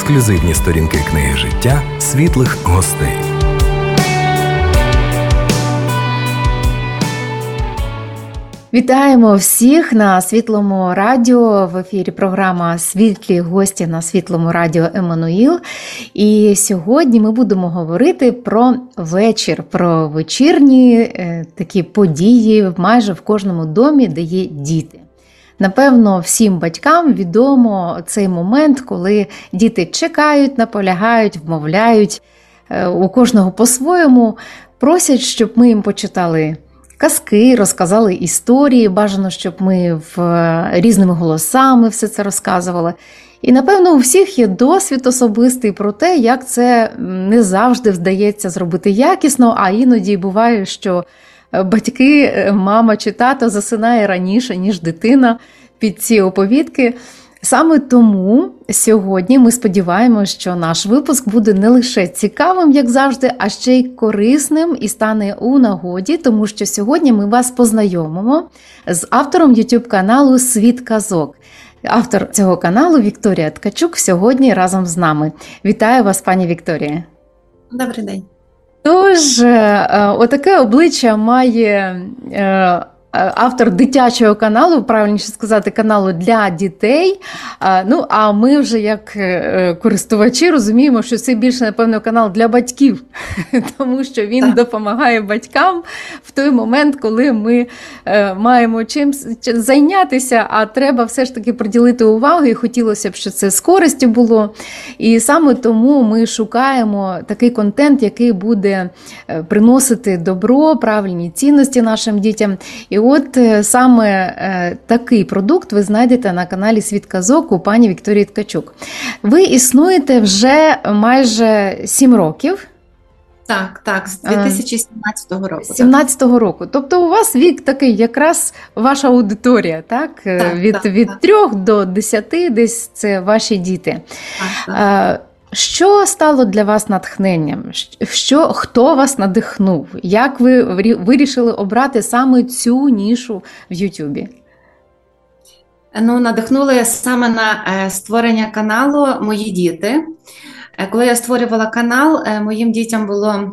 ексклюзивні сторінки книги життя світлих гостей. Вітаємо всіх на Світлому радіо. В ефірі програма «Світлі гості» на Світлому радіо «Еммануїл». І сьогодні ми будемо говорити про вечір, про вечірні такі події майже в кожному домі, де є діти. Напевно, всім батькам відомо цей момент, коли діти чекають, наполягають, вмовляють, у кожного по-своєму, просять, щоб ми їм почитали казки, розказали історії, бажано, щоб ми різними голосами все це розказували. І, напевно, у всіх є досвід особистий про те, як це не завжди вдається зробити якісно, а іноді буває, що батьки, мама чи тато засинає раніше, ніж дитина під ці оповідки. Саме тому сьогодні ми сподіваємося, що наш випуск буде не лише цікавим, як завжди, а ще й корисним і стане у нагоді, тому що сьогодні ми вас познайомимо з автором YouTube-каналу «Світ казок». Автор цього каналу Вікторія Ткачук сьогодні разом з нами. Вітаю вас, пані Вікторія. Добрий день. Тож, отаке обличчя має автор дитячого каналу, правильніше сказати, каналу для дітей. Ну, а ми вже як користувачі розуміємо, що це більше, напевно, канал для батьків, тому що він допомагає батькам в той момент, коли ми маємо чим зайнятися, а треба все ж таки приділити увагу, і хотілося б, щоб це з користю було. І саме тому ми шукаємо такий контент, який буде приносити добро, правильні цінності нашим дітям. І от саме такий продукт ви знайдете на каналі «Світ казок» у пані Вікторії Ткачук. Ви існуєте вже майже 7 років. Так, з 2017 року. 17-го року. Тобто у вас вік такий, якраз ваша аудиторія, так? Від 3 до 10 десь це ваші діти. Так. Що стало для вас натхненням? Хто вас надихнув? Як ви вирішили обрати саме цю нішу в Ютубі? Надихнули саме на створення каналу мої діти. Коли я створювала канал, моїм дітям було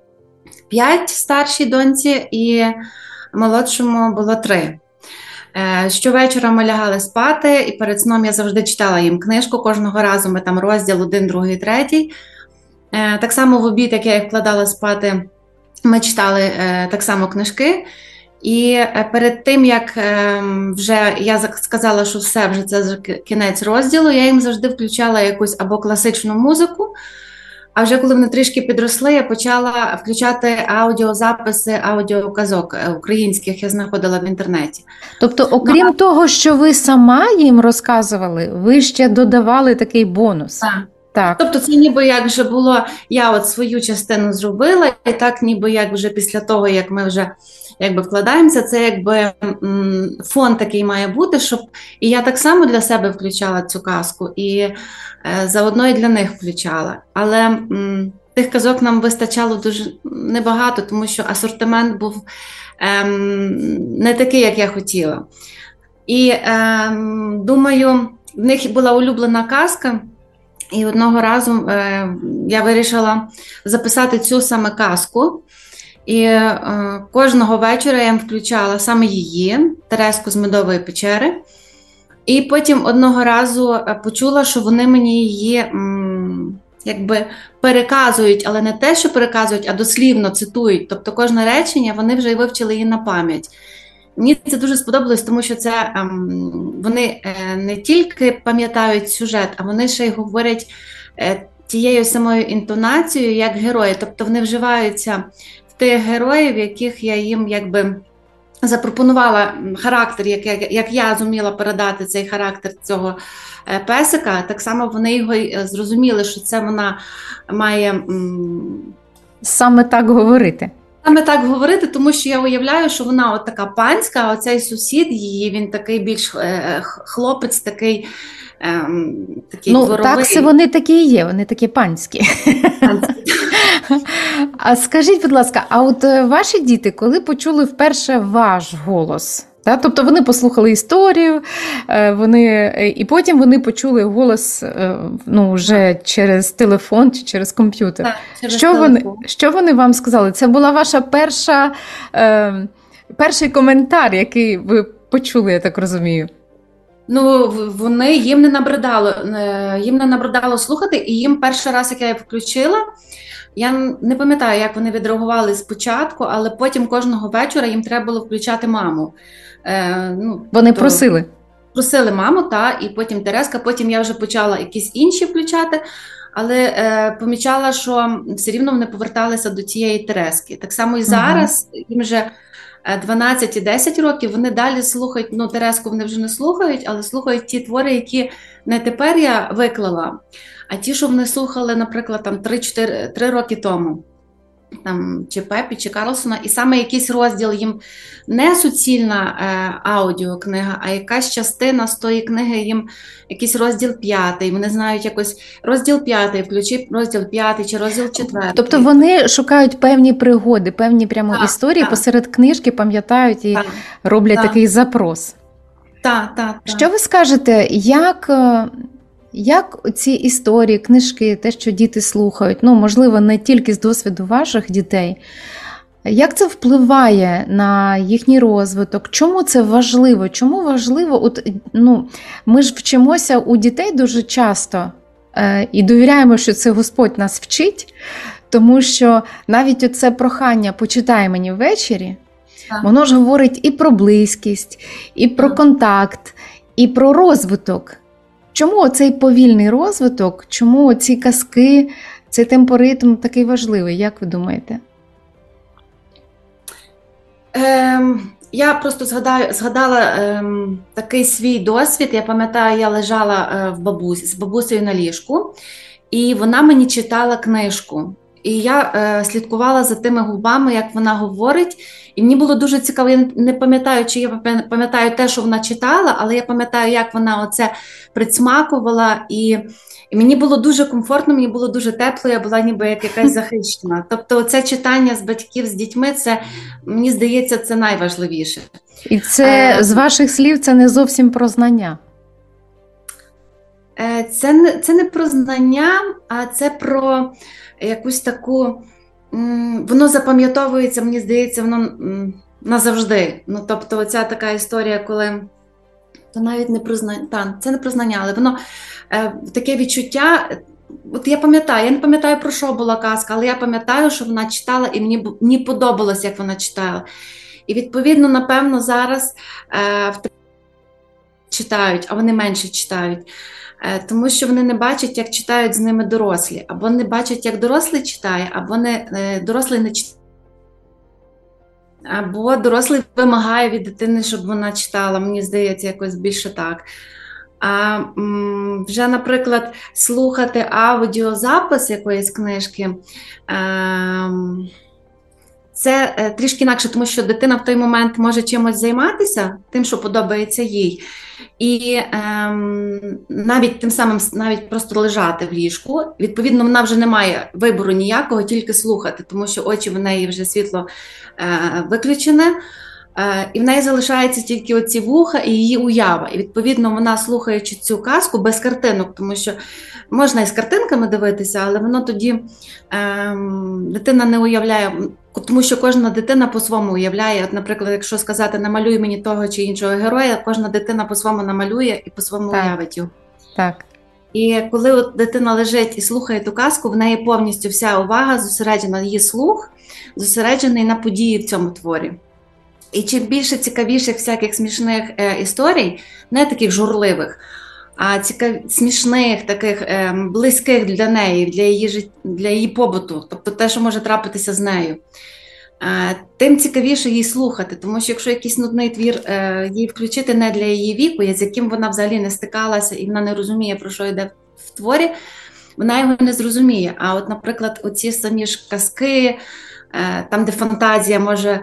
5, старшій доньці, і молодшому було 3. Щовечора ми лягали спати, і перед сном я завжди читала їм книжку. Кожного разу ми там розділ 1, 2, 3. Так само в обід, як я їх вкладала спати, ми читали так само книжки. І перед тим, як вже я сказала, що все, вже це кінець розділу, я їм завжди включала якусь або класичну музику, а вже коли вони трішки підросли, я почала включати аудіозаписи аудіоказок українських, я знаходила в інтернеті. Тобто, окрім того, що ви сама їм розказували, ви ще додавали такий бонус? Так. Тобто це ніби як вже було, я от свою частину зробила, і так ніби як вже після того, як ми вже вкладаємося, це якби фон такий має бути, щоб і я так само для себе включала цю казку, і заодно і для них включала. Але тих казок нам вистачало дуже небагато, тому що асортимент був не такий, як я хотіла. І думаю, в них була улюблена казка, і одного разу я вирішила записати цю саме казку. І кожного вечора я їм включала саме її, Терезку з Медової печери. І потім одного разу почула, що вони мені її якби переказують, але не те, що переказують, а дослівно цитують. Тобто кожне речення вони вже й вивчили її на пам'ять. Мені це дуже сподобалось, тому що це вони не тільки пам'ятають сюжет, а вони ще й говорять тією самою інтонацією, як герої. Тобто вони вживаються в тих героїв, яких я їм якби запропонувала характер, як я зуміла передати цей характер цього песика, так само вони його зрозуміли, що це вона має саме так говорити. Саме так говорити, тому що я уявляю, що вона от така панська, а оцей сусід її, він такий більш хлопець, такий дворовий. Так, вони такі і є, вони такі панські. А скажіть, будь ласка, а от ваші діти, коли почули вперше ваш голос, Так? Тобто вони послухали історію, і потім вони почули голос вже через телефон чи через комп'ютер. Так, через телефон. Що вони вам сказали? Це була ваша перший коментар, який ви почули, я так розумію. Ну, їм не набридало слухати, і їм перший раз, як я її включила, я не пам'ятаю, як вони відреагували спочатку, але потім кожного вечора їм треба було включати маму. Вони просили? Просили маму, і потім Тереска, потім я вже почала якісь інші включати, але помічала, що все рівно вони поверталися до тієї Терески. Так само і зараз, їм вже 12 і 10 років, вони далі слухають, Тереску вони вже не слухають, але слухають ті твори, які не тепер я виклала, а ті, що вони слухали, наприклад, там 3 роки тому. Там, чи Пепі, чи Карлсона, і саме якийсь розділ їм не суцільна аудіокнига, а якась частина з тої книги їм якийсь розділ 5, вони знають якось розділ 5, включи розділ 5 чи розділ 4. Тобто вони шукають певні пригоди, певні прямо історії посеред книжки, пам'ятають і роблять такий запрос. Так. Що ви скажете, як ці історії, книжки, те, що діти слухають, можливо, не тільки з досвіду ваших дітей, як це впливає на їхній розвиток? Чому це важливо? Чому важливо? Ми ж вчимося у дітей дуже часто і довіряємо, що це Господь нас вчить, тому що навіть оце прохання «почитай мені ввечері», воно ж говорить і про близькість, і про контакт, і про розвиток. Чому цей повільний розвиток, чому ці казки, цей темпоритм такий важливий, як ви думаєте? Я просто згадала такий свій досвід. Я пам'ятаю, я лежала з бабусею на ліжку, і вона мені читала книжку. І я слідкувала за тими губами, як вона говорить, і мені було дуже цікаво, я не пам'ятаю, чи я пам'ятаю те, що вона читала, але я пам'ятаю, як вона оце присмакувала, і мені було дуже комфортно, мені було дуже тепло, я була ніби як якась захищена. Тобто це читання з батьків, з дітьми, це, мені здається, це найважливіше. І це, з ваших слів, це не зовсім про знання. Це не про знання, а це про якусь таку, воно запам'ятовується, мені здається, воно назавжди. Тобто оця така історія, коли, то навіть не про знання, це не про знання, але воно таке відчуття, от я не пам'ятаю, про що була казка, але я пам'ятаю, що вона читала, і мені подобалось, як вона читала. І відповідно, напевно, зараз читають, а вони менше читають. Тому що вони не бачать, як читають з ними дорослі, або не бачать, як дорослий читає, або дорослий не читає, або дорослий вимагає від дитини, щоб вона читала, мені здається, якось більше так. А вже, наприклад, слухати аудіозапис якоїсь книжки, це трішки інакше, тому що дитина в той момент може чимось займатися, тим, що подобається їй. І навіть тим самим навіть просто лежати в ліжку. Відповідно, вона вже не має вибору ніякого, тільки слухати, тому що очі в неї вже світло виключене, і в неї залишається тільки оці вуха і її уява. І відповідно, вона, слухаючи цю казку без картинок, тому що можна і з картинками дивитися, але воно тоді дитина не уявляє, тому що кожна дитина по-своєму уявляє. От, наприклад, якщо сказати, намалюй мені того чи іншого героя, кожна дитина по-своєму намалює і по-своєму уявить його. Так. І коли от дитина лежить і слухає ту казку, в неї повністю вся увага зосереджена, її слух зосереджений на події в цьому творі. І чим більше цікавіших всяких смішних історій, не таких журливих, а смішних, таких близьких для неї, для її побуту, тобто те, що може трапитися з нею, тим цікавіше їй слухати, тому що якщо якийсь нудний твір їй включити не для її віку, з яким вона взагалі не стикалася і вона не розуміє, про що йде в творі, вона його не зрозуміє. А от, наприклад, оці самі ж казки, там, де фантазія може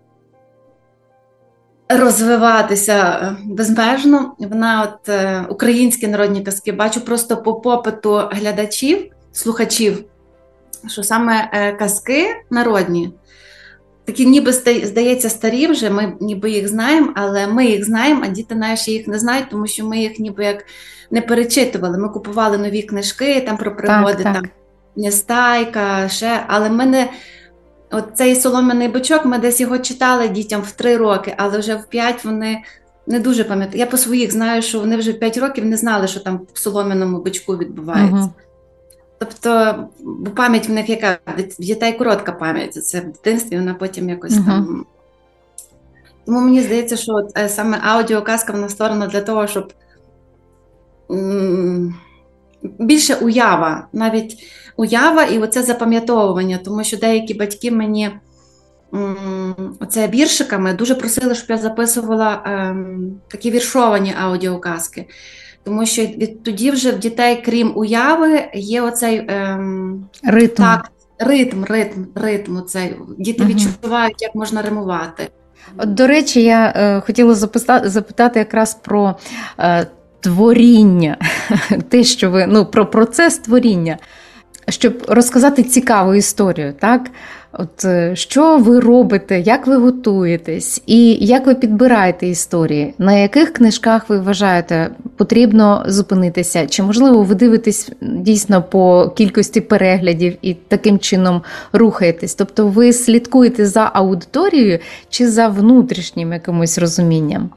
розвиватися безмежно, українські народні казки, бачу просто по попиту глядачів, слухачів, що саме казки народні, такі ніби здається старі вже, ми ніби їх знаємо, але ми їх знаємо, а діти наші їх не знають, тому що ми їх ніби як не перечитували. Ми купували нові книжки там про пригоди, Так. там Нестайка, ще, але ми не. От цей солом'яний бичок, ми десь його читали дітям в 3 роки, але вже в 5 вони не дуже пам'ятають. Я по своїх знаю, що вони вже в 5 років не знали, що там в солом'яному бичку відбувається. Тобто, бо пам'ять в них яка? В дітей коротка пам'ять, це в дитинстві, вона потім якось там. Тому мені здається, що саме аудіоказка вона створена для того, щоб більше уява, навіть уява і оце запам'ятовування, тому що деякі батьки мені оце віршиками дуже просили, щоб я записувала такі віршовані аудіоказки. Тому що тоді вже в дітей, крім уяви, є оцей ритм. Так, ритм оцей. Діти відчувають, як можна римувати. От, до речі, я хотіла запитати якраз про творіння, те, що ви, про процес творіння, щоб розказати цікаву історію, так? От, що ви робите, як ви готуєтесь і як ви підбираєте історії? На яких книжках ви вважаєте потрібно зупинитися? Чи, можливо, ви дивитесь дійсно по кількості переглядів і таким чином рухаєтесь? Тобто ви слідкуєте за аудиторією чи за внутрішнім якимось розумінням?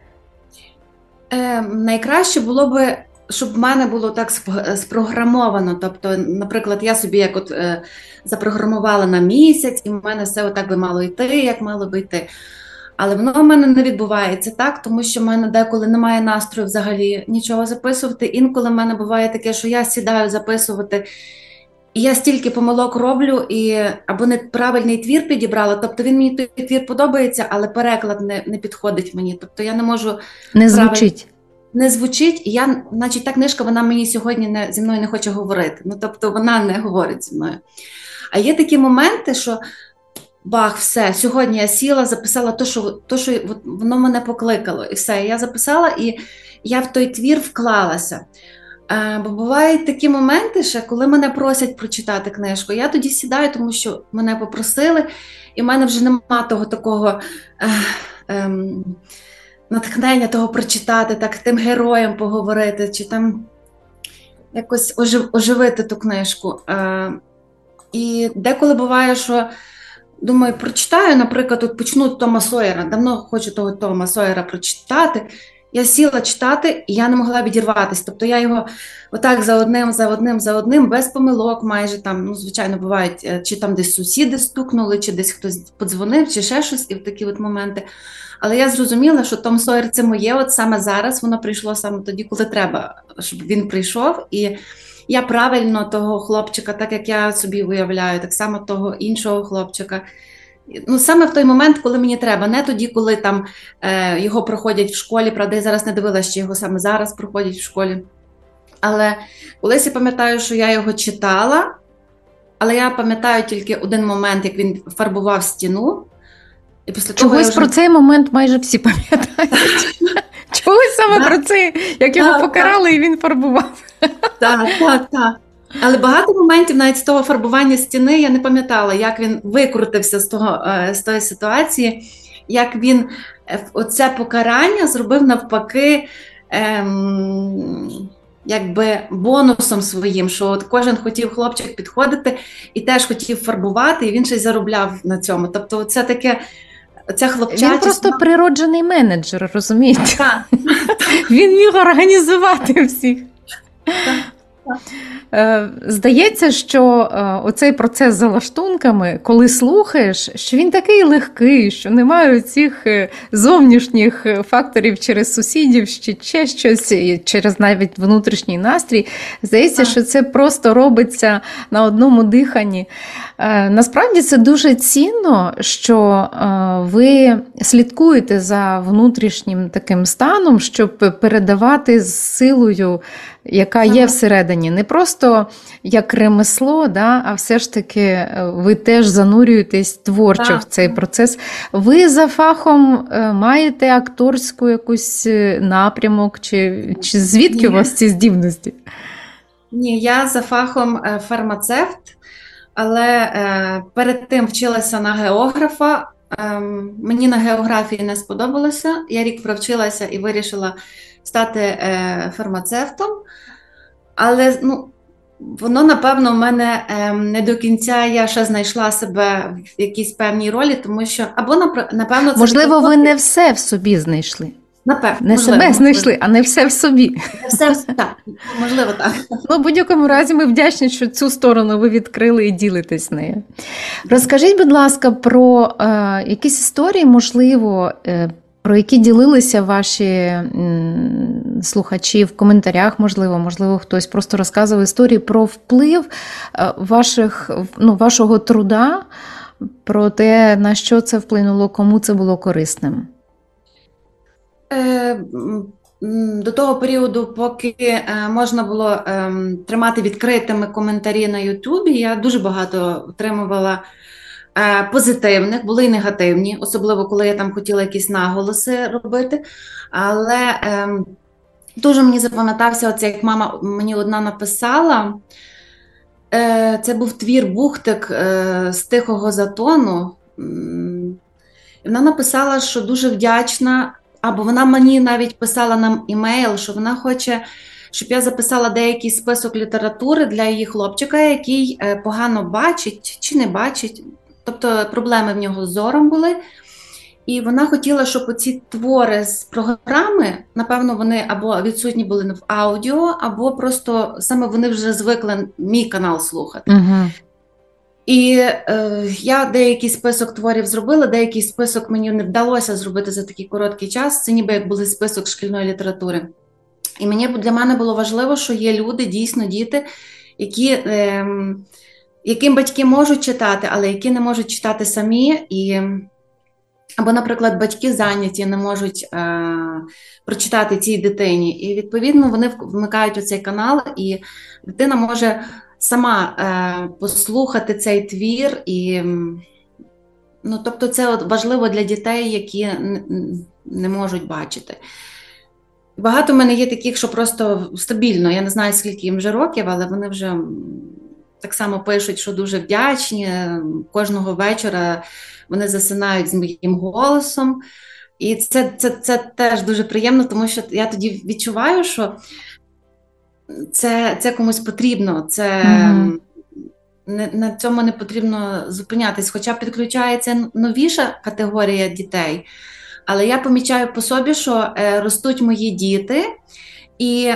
Найкраще було би, щоб в мене було так спрограмовано. Тобто, наприклад, я собі як от запрограмувала на місяць, і в мене все отак би мало йти, як мало би йти. Але воно в мене не відбувається так, тому що в мене деколи немає настрою взагалі нічого записувати. Інколи в мене буває таке, що я сідаю записувати, і я стільки помилок роблю, або неправильний твір підібрала, тобто він мені той твір подобається, але переклад не підходить мені. Тобто я не можу... Не звучить. Не звучить, і значить, та книжка, вона мені сьогодні зі мною не хоче говорити. Тобто вона не говорить зі мною. А є такі моменти, що бах, все, сьогодні я сіла, записала то, що воно мене покликало. І все, я записала, і я в той твір вклалася. Бо бувають такі моменти, ще, коли мене просять прочитати книжку, я тоді сідаю, тому що мене попросили, і в мене вже нема того такого... натхнення того прочитати, так тим героям поговорити, чи там якось оживити ту книжку. І деколи буває, що думаю, прочитаю, наприклад, от почну Тома Сойера, давно хочу того Тома Сойера прочитати. Я сіла читати, і я не могла відірватися. Тобто я його отак за одним, без помилок майже там, звичайно, бувають, чи там десь сусіди стукнули, чи десь хтось подзвонив, чи ще щось, і в такі от моменти. Але я зрозуміла, що Том Сойер – це моє, от саме зараз, воно прийшло саме тоді, коли треба, щоб він прийшов. І я правильно того хлопчика, так як я собі уявляю, так само того іншого хлопчика. Саме в той момент, коли мені треба, не тоді, коли там його проходять в школі, правда, я зараз не дивилася, що його саме зараз проходять в школі. Але колись я пам'ятаю, що я його читала, але я пам'ятаю тільки один момент, як він фарбував стіну. І після Чогось про цей момент майже всі пам'ятають. Чогось саме про це, як його покарали і він фарбував. Так. Але багато моментів навіть з того фарбування стіни я не пам'ятала, як він викрутився з тої ситуації, як він оце покарання зробив навпаки якби бонусом своїм, що от кожен хотів хлопчик підходити і теж хотів фарбувати, і він щось заробляв на цьому. Тобто це таке... Він просто природжений менеджер, розумієте? Так. Він міг організувати всіх. Здається, що оцей процес за лаштунками, коли слухаєш, що він такий легкий, що немає цих зовнішніх факторів через сусідів, чи ще щось, через навіть внутрішній настрій. Здається, що це просто робиться на одному диханні. Насправді це дуже цінно, що ви слідкуєте за внутрішнім таким станом, щоб передавати з силою, яка є всередині. Не просто як ремесло, а все ж таки ви теж занурюєтесь творчо в цей процес. Ви за фахом маєте акторську якусь напрямок, чи звідки у вас ці здібності? Ні, я за фахом фармацевт. але перед тим вчилася на географа. Мені на географії не сподобалося. Я рік провчилася і вирішила стати фармацевтом. Але воно, напевно, в мене не до кінця я ще знайшла себе в якійсь певній ролі, тому що, або, напевно, це... Можливо, ви не все в собі знайшли. Напевно, не себе знайшли, а не все в собі. Не все, так, можливо, так. В будь-якому разі ми вдячні, що цю сторону ви відкрили і ділитесь нею. Розкажіть, будь ласка, про якісь історії, можливо, про які ділилися ваші слухачі в коментарях, можливо, хтось просто розказував історії про вплив вашого труда, про те, на що це вплинуло, кому це було корисним. До того періоду, поки можна було тримати відкритими коментарі на Ютубі, я дуже багато отримувала позитивних, були і негативні, особливо коли я там хотіла якісь наголоси робити. Але дуже мені запам'ятався, оце, як мама мені одна написала, це був твір «Бухтик» з Тихого Затону. І вона написала, що дуже вдячна, або вона мені навіть писала нам імейл, що вона хоче, щоб я записала деякий список літератури для її хлопчика, який погано бачить чи не бачить, тобто проблеми в нього з зором були. І вона хотіла, щоб оці твори з програми, напевно, вони або відсутні були в аудіо, або просто саме вони вже звикли мій канал слухати. Угу. І я деякий список творів зробила, деякий список мені не вдалося зробити за такий короткий час. Це ніби як був список шкільної літератури. І для мене було важливо, що є люди, дійсно діти, яким батьки можуть читати, але які не можуть читати самі. Або, наприклад, батьки зайняті, не можуть прочитати цій дитині. І, відповідно, вони вмикають у цей канал, і дитина може сама послухати цей твір. І, тобто це важливо для дітей, які не можуть бачити. Багато в мене є таких, що просто стабільно, я не знаю, скільки їм вже років, але вони вже так само пишуть, що дуже вдячні. Кожного вечора вони засинають з моїм голосом. І це теж дуже приємно, тому що я тоді відчуваю, що це комусь потрібно. На цьому не потрібно зупинятись. Хоча підключається новіша категорія дітей. Але я помічаю по собі, що ростуть мої діти, і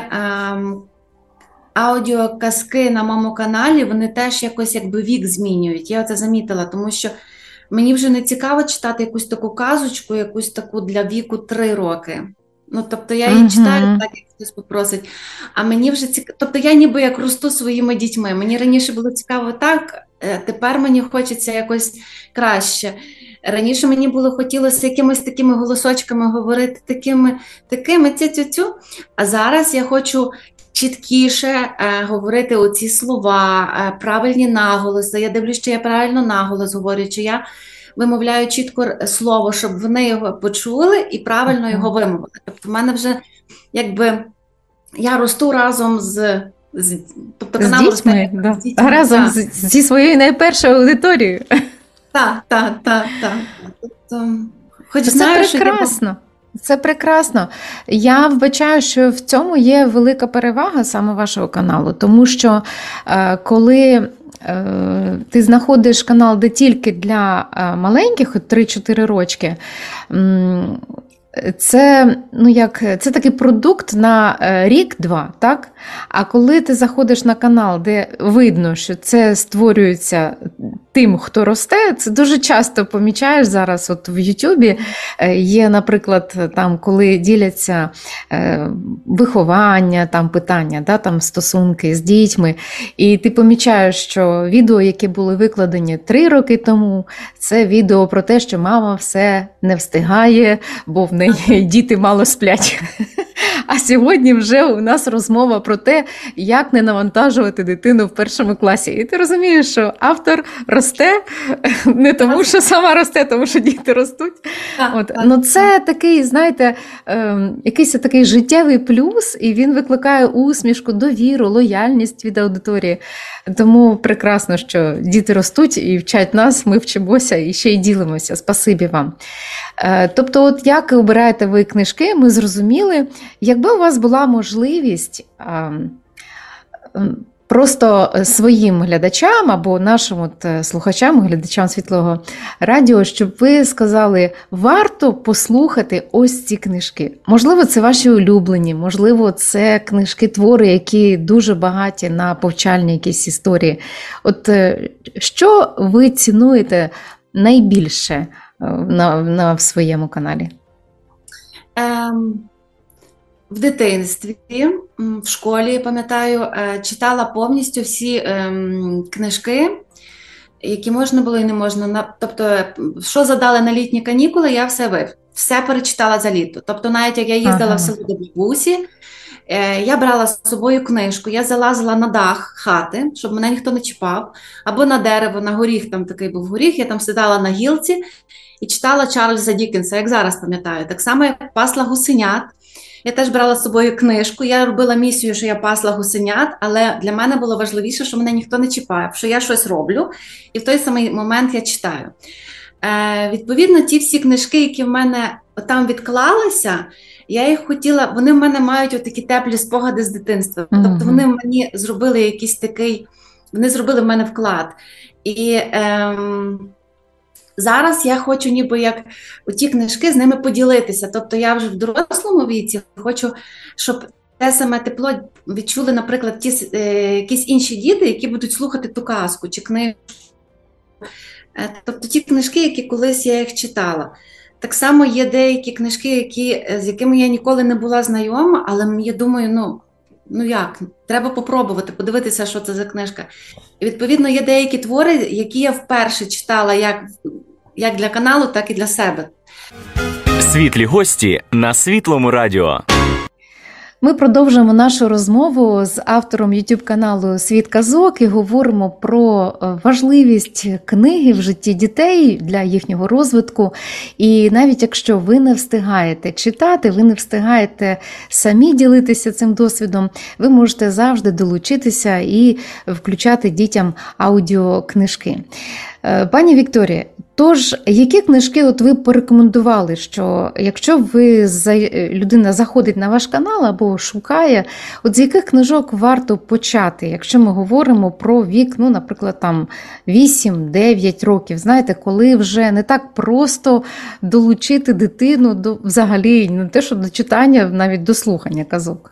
аудіоказки на моєму каналі, вони теж якось якби вік змінюють. Я це замітила, тому що мені вже не цікаво читати якусь таку казочку, якусь таку для віку 3 роки. Тобто я її читаю, так як хтось попросить, а мені вже цікаво, тобто я ніби як росту своїми дітьми. Мені раніше було цікаво так, тепер мені хочеться якось краще. Раніше мені хотілося якимись такими голосочками говорити, такими цю-цю-цю, а зараз я хочу чіткіше говорити оці слова, правильні наголоси. Я дивлюсь, чи я правильно наголос говорю, чи я вимовляю чітко слово, щоб вони його почули і правильно його вимовили. Тобто в мене вже якби я росту разом тобто з дітьми, разом зі своєю найпершою аудиторією. Так. Тобто, це прекрасно. Це прекрасно. Я вбачаю, що в цьому є велика перевага саме вашого каналу, тому що коли ти знаходиш канал, де тільки для маленьких, 3-4 рочки, це такий продукт на рік-два, так? А коли ти заходиш на канал, де видно, що це створюється тим, хто росте, це дуже часто помічаєш зараз от в Ютубі. Є, наприклад, там, коли діляться виховання, там питання, там стосунки з дітьми, і ти помічаєш, що відео, які були викладені 3 роки тому, це відео про те, що мама все не встигає, бо в неї діти мало сплять. А сьогодні вже у нас розмова про те, як не навантажувати дитину в першому класі. І ти розумієш, що автор росте не тому, що сама росте, тому що діти ростуть. Ну, це такий, знаєте, якийсь такий життєвий плюс, і він викликає усмішку, довіру, лояльність від аудиторії. Тому прекрасно, що діти ростуть і вчать нас, ми вчимося і ще й ділимося. Спасибі вам. Тобто, от як обираєте ви книжки, ми зрозуміли. Якби у вас була можливість просто своїм глядачам або нашим слухачам, глядачам Світлого радіо, щоб ви сказали, варто послухати ось ці книжки. Можливо, це ваші улюблені, можливо, це книжки, твори, які дуже багаті на повчальні якісь історії. От що ви цінуєте найбільше в своєму каналі? В дитинстві, в школі, пам'ятаю, читала повністю всі книжки, які можна було і не можна. Тобто, що задали на літні канікули, я все перечитала за літо. Тобто, навіть як я їздила в село до бабусі, я брала з собою книжку, я залазила на дах хати, щоб мене ніхто не чіпав, або на дерево, на горіх, там такий був горіх, я там сідала на гілці і читала Чарльза Діккенса, як зараз пам'ятаю. Так само, як пасла гусенят. Я теж брала з собою книжку, я робила місію, що я пасла гусенят, але для мене було важливіше, що мене ніхто не чіпає, що я щось роблю, і в той самий момент я читаю. Відповідно, ті всі книжки, які в мене там відклалися, я їх хотіла, вони в мене мають такі теплі спогади з дитинства. Тобто вони мені зробили якийсь такий, вони зробили в мене вклад. І зараз я хочу ніби як ті книжки з ними поділитися. Тобто я вже в дорослому віці хочу, щоб те саме тепло відчули, наприклад, якісь інші діти, які будуть слухати ту казку чи книжку. Тобто ті книжки, які колись я їх читала. Так само є деякі книжки, з якими я ніколи не була знайома, але я думаю, ну як, треба попробувати, подивитися, що це за книжка. І відповідно є деякі твори, які я вперше читала як для каналу, так і для себе. Світлі гості на Світлому радіо. Ми продовжуємо нашу розмову з автором YouTube-каналу «Світ казок» і говоримо про важливість книги в житті дітей для їхнього розвитку. І навіть якщо ви не встигаєте читати, ви не встигаєте самі ділитися цим досвідом, ви можете завжди долучитися і включати дітям аудіокнижки. Пані Вікторія, тож, які книжки ви порекомендували, що якщо людина заходить на ваш канал або шукає, з яких книжок варто почати, якщо ми говоримо про вік, наприклад, 8-9 років, знаєте, коли вже не так просто долучити дитину взагалі, не те, що до читання, навіть до слухання казок?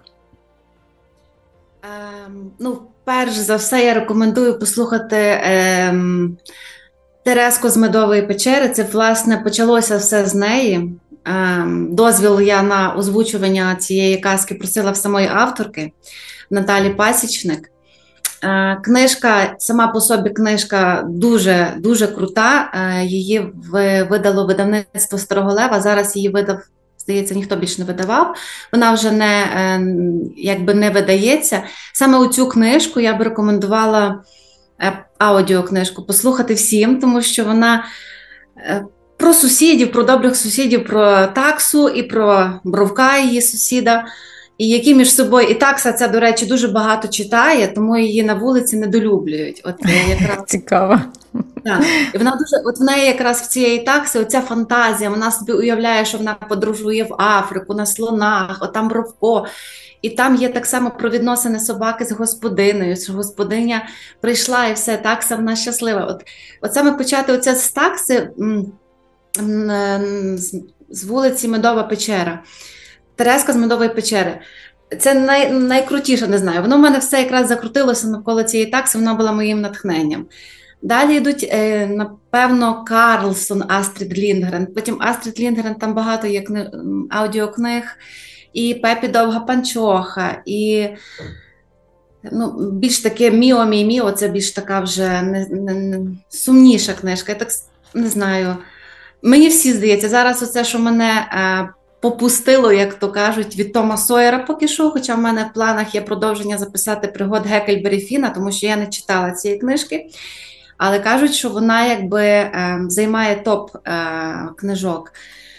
Перш за все, я рекомендую послухати Тереску з Медової печери. Це, власне, почалося все з неї. Дозвіл я на озвучування цієї казки просила в самої авторки Наталі Пасічник. Книжка, сама по собі книжка дуже, дуже крута. Її видало видавництво Старого Лева, зараз її видав, здається, ніхто більше не видавав. Вона вже не видається. Саме у цю книжку я б рекомендувала аудіокнижку послухати всім, тому що вона про сусідів, про добрих сусідів, про таксу і про Бровка, її сусіда, і які між собою, і такса ця, до речі, дуже багато читає, тому її на вулиці недолюблюють. Цікаво. Так. І вона дуже, в неї якраз в цієї такси оця фантазія, вона собі уявляє, що вона подорожує в Африку на слонах, там Бровко. І там є так само про відносини собаки з господиною, що господиня прийшла і все, такса вона щаслива. От саме почати оце з такси, з вулиці Медова печера, Тереска з Медової печери. Це найкрутіше, не знаю. Воно в мене все якраз закрутилося навколо цієї такси, вона була моїм натхненням. Далі йдуть, напевно, Карлсон, Астрід Лінгрен. Потім Астрід Лінгрен, там багато є аудіокниг. І Пепі Довга Панчоха, і більш таке Міо, мій Міо, це більш така вже сумніша книжка. Я так не знаю. Мені всі здається, зараз оце, що мене попустило, як то кажуть, від Тома Сойера поки що, хоча в мене в планах є продовження записати пригод Геккельбері Фіна, тому що я не читала цієї книжки. Але кажуть, що вона якби займає топ книжок.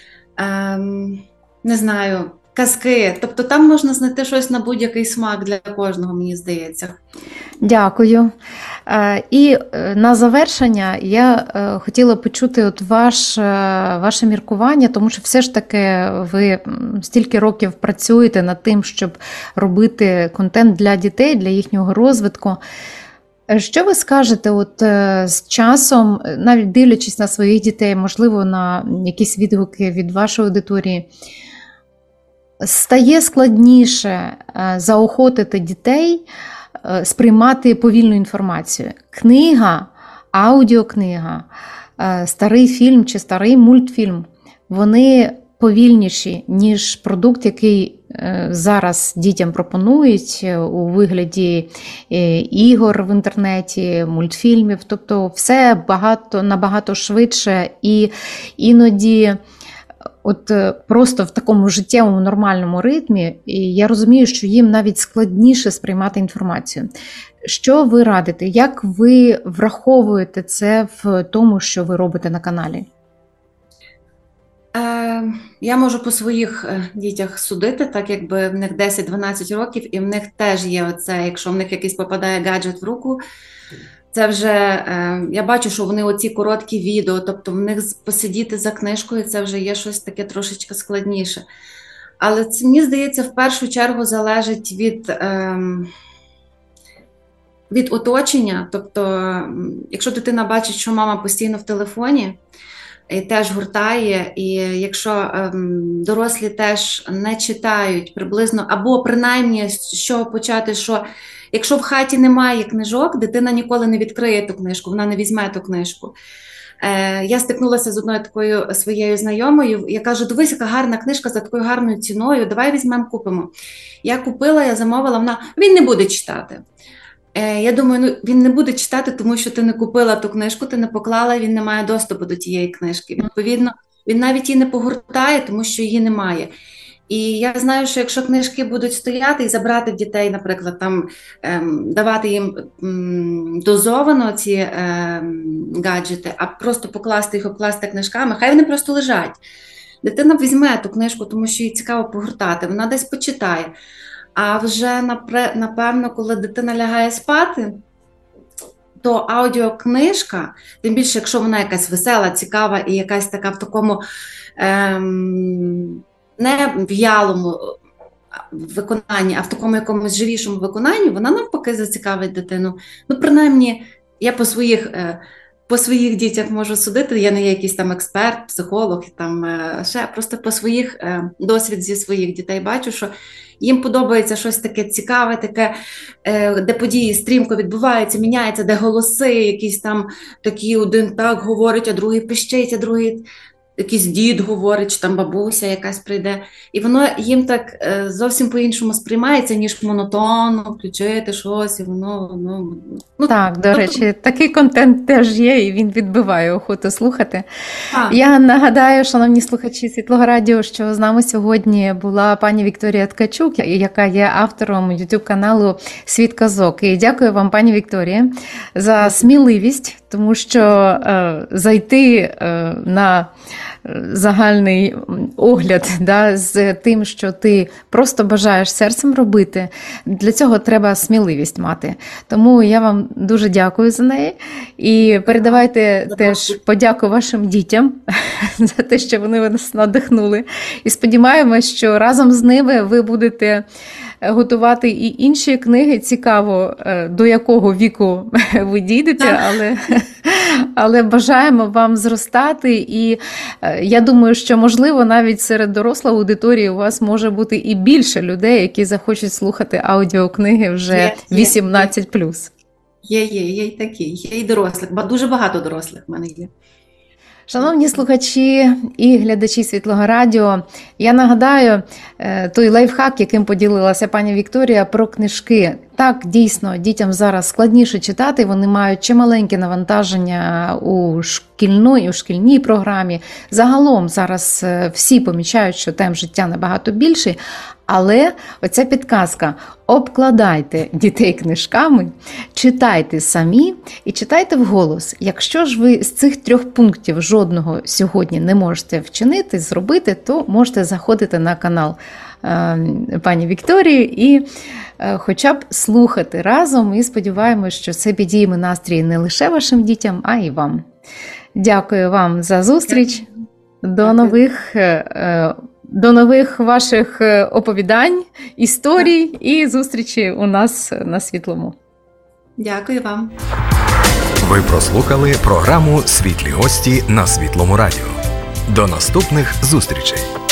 Не знаю, казки. Тобто там можна знайти щось на будь-який смак для кожного, мені здається. Дякую. І на завершення я хотіла почути от ваше міркування, тому що все ж таки ви стільки років працюєте над тим, щоб робити контент для дітей, для їхнього розвитку. Що ви скажете от з часом, навіть дивлячись на своїх дітей, можливо, на якісь відгуки від вашої аудиторії, стає складніше заохотити дітей сприймати повільну інформацію? Книга, аудіокнига, старий фільм чи старий мультфільм, вони повільніші, ніж продукт, який зараз дітям пропонують у вигляді ігор в інтернеті, мультфільмів. Тобто все набагато швидше і іноді от просто в такому життєвому нормальному ритмі, і я розумію, що їм навіть складніше сприймати інформацію. Що ви радите? Як ви враховуєте це в тому, що ви робите на каналі? Я можу по своїх дітях судити, так якби в них 10-12 років, і в них теж є оце, якщо в них якийсь попадає гаджет в руку, це вже, я бачу, що вони оці короткі відео, тобто в них посидіти за книжкою, це вже є щось таке трошечки складніше. Але це, мені здається, в першу чергу залежить від оточення. Тобто, якщо дитина бачить, що мама постійно в телефоні, і теж гуртає, і якщо дорослі теж не читають приблизно, або принаймні з чого почати, що якщо в хаті немає книжок, дитина ніколи не відкриє ту книжку, вона не візьме ту книжку. Я стикнулася з одною такою своєю знайомою, я кажу, дивись, яка гарна книжка за такою гарною ціною, давай візьмемо, купимо. Я купила, я замовила, вона, він не буде читати. Я думаю, він не буде читати, тому що ти не купила ту книжку, ти не поклала, він не має доступу до тієї книжки. Відповідно, він навіть її не погортає, тому що її немає. І я знаю, що якщо книжки будуть стояти і забрати дітей, наприклад, там давати їм дозовано ці гаджети, а просто покласти їх, обкласти книжками, хай вони просто лежать. Дитина візьме ту книжку, тому що їй цікаво погортати, вона десь почитає. А вже, напевно, коли дитина лягає спати, то аудіокнижка, тим більше, якщо вона якась весела, цікава і якась така в такому не в'ялому виконанні, а в такому якомусь живішому виконанні, вона навпаки зацікавить дитину. Ну, принаймні, я по своїх дітях можу судити, я не є якийсь там експерт, психолог, там ще просто по своїх досвід зі своїх дітей бачу, що їм подобається щось таке цікаве, таке, де події стрімко відбуваються, міняються, де голоси, якісь там такі, один так говорить, а другий пищить, а другий якийсь дід говорить, чи там бабуся якась прийде. І воно їм так зовсім по-іншому сприймається, ніж монотонно включити щось, і воно... Ну, так, до речі, такий контент теж є, і він відбиває охоту слухати. Так. Я нагадаю, шановні слухачі Світлого радіо, що з нами сьогодні була пані Вікторія Ткачук, яка є автором YouTube-каналу «Світ казок». І дякую вам, пані Вікторія, за сміливість, тому що зайти на загальний огляд, да, з тим, що ти просто бажаєш серцем робити, для цього треба сміливість мати. Тому я вам дуже дякую за неї. І передавайте теж подяку вашим дітям за те, що вони вас надихнули. І сподіваємось, що разом з ними ви будете готувати і інші книги. Цікаво, до якого віку ви дійдете, але бажаємо вам зростати. І я думаю, що, можливо, навіть серед дорослої аудиторії у вас може бути і більше людей, які захочуть слухати аудіокниги вже 18+. Є і такі, є і дорослих, дуже багато дорослих в мене є. Шановні слухачі і глядачі Світлого радіо, я нагадаю той лайфхак, яким поділилася пані Вікторія про книжки. Так, дійсно, дітям зараз складніше читати, вони мають чималеньке навантаження у шкільній програмі. Загалом зараз всі помічають, що темп життя набагато більший, але оця підказка – обкладайте дітей книжками, читайте самі і читайте вголос. Якщо ж ви з цих 3 пунктів жодного сьогодні не можете вчинити, зробити, то можете заходити на канал пані Вікторії і хоча б слухати разом. І сподіваємось, що це підійме настрій не лише вашим дітям, а й вам. Дякую вам за зустріч. До нових ваших оповідань, історій і зустрічі у нас на Світлому. Дякую вам. Ви прослухали програму «Світлі гості» на Світлому радіо. До наступних зустрічей!